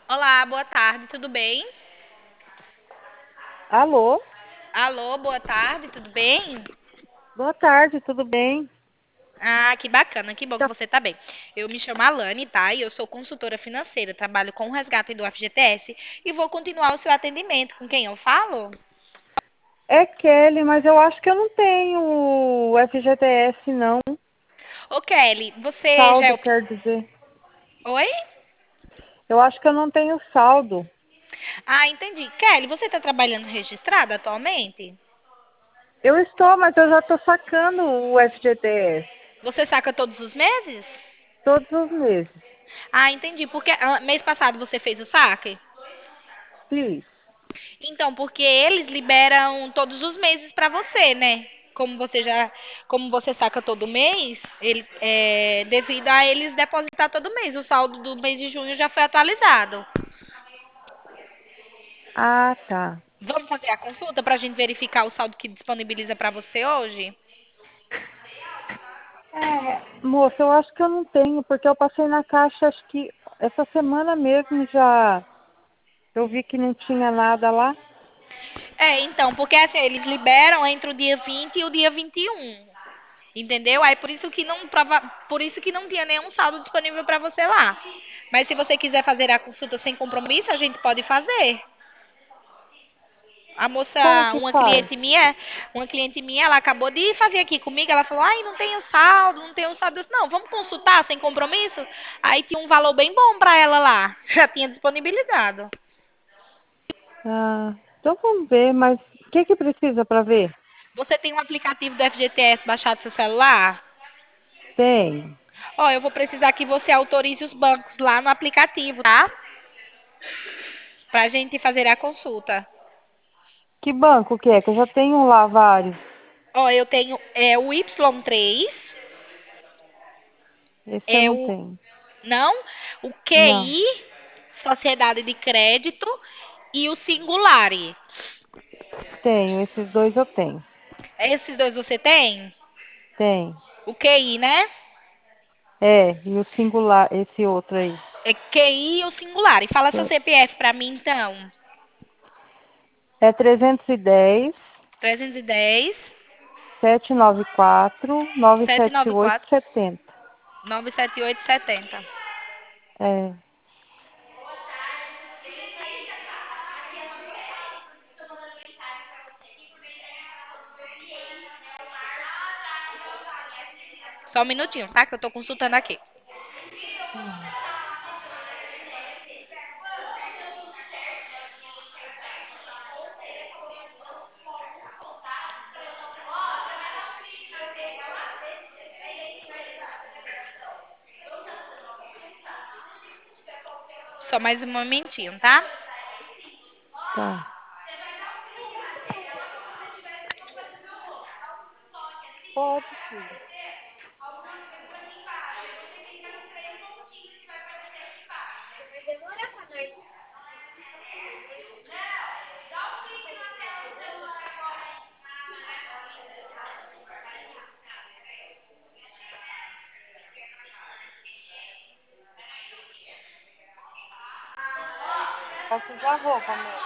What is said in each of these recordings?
Olá, boa tarde, tudo bem? Alô, Alô, boa tarde, tudo bem? boa tarde, tudo bem? Ah, que bacana, que bom que Tá- você tá bem. Eu me chamo Alane, tá? E eu sou consultora financeira, trabalho com o resgate do FGTS e vou continuar o seu atendimento. Com quem eu falo? É Kelly, mas eu acho que eu não tenho o FGTS, não. Ô, Kelly, você já é Saldo, o... quer dizer. Oi? Eu acho que eu não tenho saldo. Ah, entendi. Kelly, você tá trabalhando registrada atualmente? Eu estou, mas eu já estou sacando o FGTS Você saca todos os meses? todos os meses. Ah, entendi. Porque mês passado você fez o saque? Fiz. Então, porque eles liberam todos os meses para você, né? Como você saca todo mês, devido a eles depositar todo mês, o saldo do mês de junho já foi atualizado. Ah, tá. Vamos fazer a consulta para a gente verificar o saldo que disponibiliza para você hoje? Moça, eu acho que eu não tenho, porque eu passei na caixa, acho que essa semana mesmo já eu vi que não tinha nada lá. Então, porque assim, eles liberam entre o dia 20 e o dia 21. Entendeu? Aí por isso que não tinha nenhum saldo disponível para você lá. Mas se você quiser fazer a consulta sem compromisso, a gente pode fazer. A Como moça, que faz? uma cliente minha, ela acabou de fazer aqui comigo, ela falou, ai, não tenho saldo, não tenho saldo. Eu disse, não, vamos consultar sem compromisso? Aí tinha um valor bem bom para ela lá, já tinha disponibilizado. Ah, então vamos ver, mas o que que precisa para ver? Você tem um aplicativo do FGTS baixado no seu celular? Tem. Ó, eu vou precisar que você autorize os bancos lá no aplicativo, tá? Pra gente fazer a consulta. Que banco que é? Que eu já tenho lá vários. Ó, eu tenho o Y3, Esse eu é não o tenho. não, o Não. QI, Sociedade de Crédito e o Singulari. Tenho, esses dois eu tenho. Esses dois você tem? Tem. O QI, né? É, e o singular, esse outro aí. É QI e o Singulari. Fala seu Eu- CPF pra mim, então. É 310 310 794 978 794 70. 97870. É, Só um minutinho, tá? Que eu tô consultando aqui. Só mais um momentinho, tá? tá. Pode, filho. Vai sujar a roupa, amor.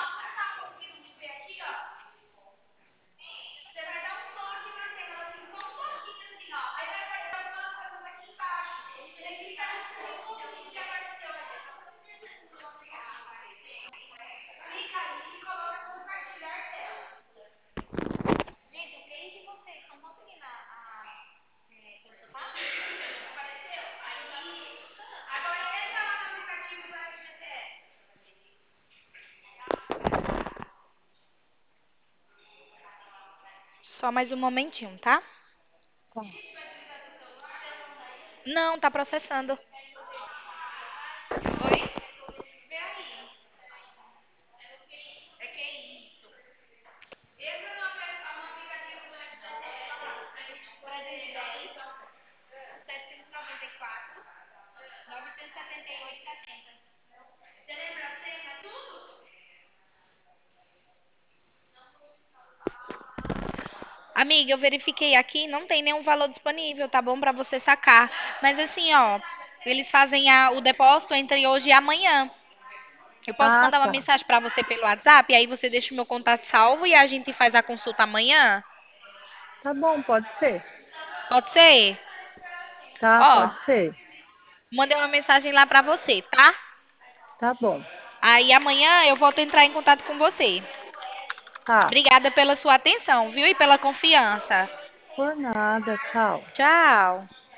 Só mais um momentinho, tá? Tá. Não, tá processando. Oi? Amiga, eu verifiquei aqui, não tem nenhum valor disponível, tá bom pra você sacar. Mas assim, ó, eles fazem o depósito entre hoje e amanhã. Eu posso Ah, mandar uma tá. mensagem para você pelo WhatsApp, e aí você deixa o meu contato salvo e a gente faz a consulta amanhã? Tá bom, pode ser. Pode ser? Tá, Ó, pode ser. mandei uma mensagem lá para você, tá? Tá bom. Aí amanhã eu volto a entrar em contato com você. Tá. Obrigada pela sua atenção, viu? E pela confiança. Por nada. Tchau. Tchau.